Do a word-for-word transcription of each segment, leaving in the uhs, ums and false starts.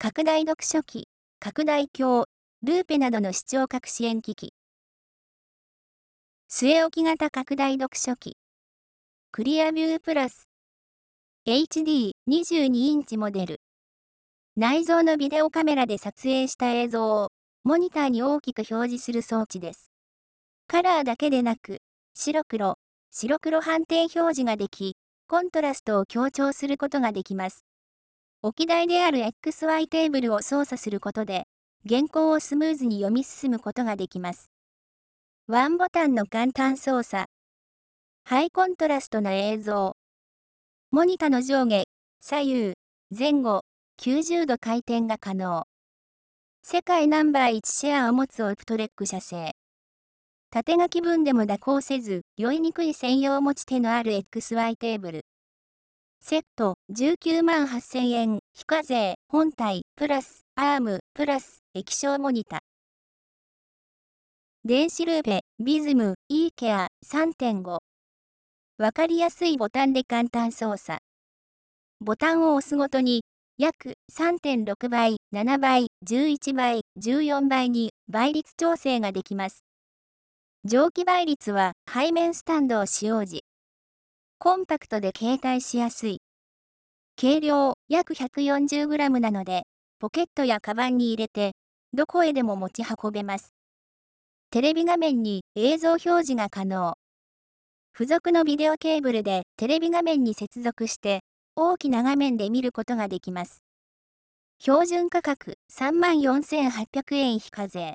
拡大読書機、拡大鏡、ルーペなどの視聴覚支援機器。据え置き型拡大読書機。クリアビュープラス。エイチディーにじゅうに インチモデル。内蔵のビデオカメラで撮影した映像を、モニターに大きく表示する装置です。カラーだけでなく、白黒、白黒反転表示ができ、コントラストを強調することができます。置き台である エックスワイ テーブルを操作することで、原稿をスムーズに読み進むことができます。ワンボタンの簡単操作。ハイコントラストな映像。モニタの上下、左右、前後、きゅうじゅうど回転が可能。世界ナンバーいちシェアを持つオプトレック社製。縦書き文でも蛇行せず、酔いにくい専用持ち手のある エックスワイ テーブル。セットじゅうきゅうまんはっせんえん、非課税、本体、プラス、アーム、プラス、液晶モニタ。電子ルーペ、ビズム、イーケア さんてんご。わかりやすいボタンで簡単操作。ボタンを押すごとに、約 さんてんろくばい、ななばい、じゅういちばい、じゅうよんばいに倍率調整ができます。上記倍率は背面スタンドを使用時。コンパクトで携帯しやすい。軽量約 ひゃくよんじゅうグラム なので、ポケットやカバンに入れて、どこへでも持ち運べます。テレビ画面に映像表示が可能。付属のビデオケーブルでテレビ画面に接続して、大きな画面で見ることができます。標準価格 さんまんよんせんはっぴゃくえん非課税。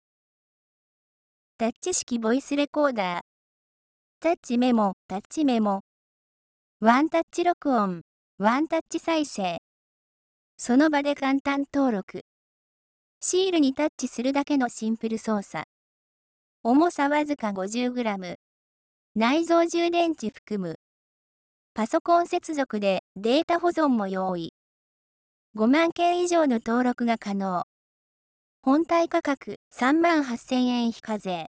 タッチ式ボイスレコーダー。タッチメモ、タッチメモ。ワンタッチ録音、ワンタッチ再生。その場で簡単登録。シールにタッチするだけのシンプル操作。重さわずか ごじゅうグラム。内蔵充電池含む。パソコン接続でデータ保存も用意。ごまんけん以上の登録が可能。本体価格 さんまんはっせんえん非課税。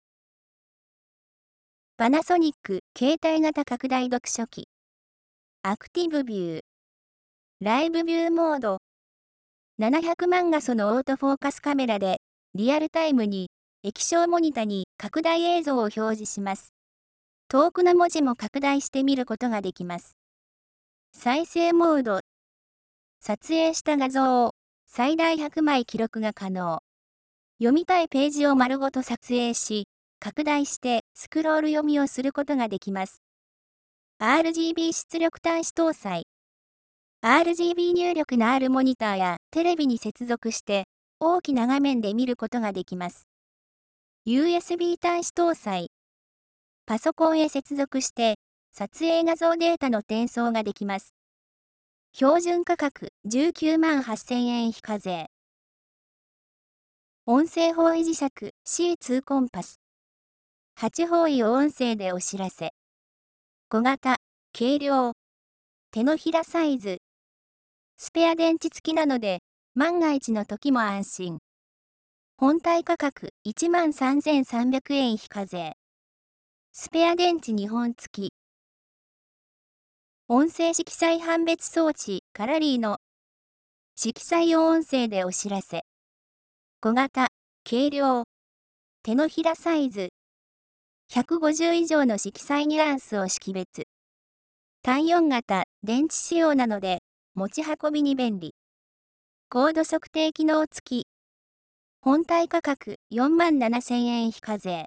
パナソニック携帯型拡大読書機。アクティブビュー。ライブビューモード。ななひゃくまん画素のオートフォーカスカメラで、リアルタイムに液晶モニタに拡大映像を表示します。遠くの文字も拡大して見ることができます。再生モード。撮影した画像を最大ひゃくまい記録が可能。読みたいページを丸ごと撮影し、拡大してスクロール読みをすることができます。アールジービー 出力端子搭載。アールジービー 入力のあるモニターやテレビに接続して大きな画面で見ることができます。ユーエスビー 端子搭載。パソコンへ接続して撮影画像データの転送ができます。標準価格じゅうきゅうまんはっせんえん非課税。音声方位磁石 シーツー コンパス。はち方位を音声でお知らせ。小型、軽量。手のひらサイズ。スペア電池付きなので、万が一の時も安心。本体価格 いちまんさんぜんさんびゃくえん非課税。スペア電池にほん付き。音声色彩判別装置カラリーの色彩を音声でお知らせ。小型、軽量。手のひらサイズ。ひゃくごじゅう以上の色彩ニュアンスを識別。単よん型、電池仕様なので、持ち運びに便利。コード測定機能付き。本体価格よんまんななせんえん非課税。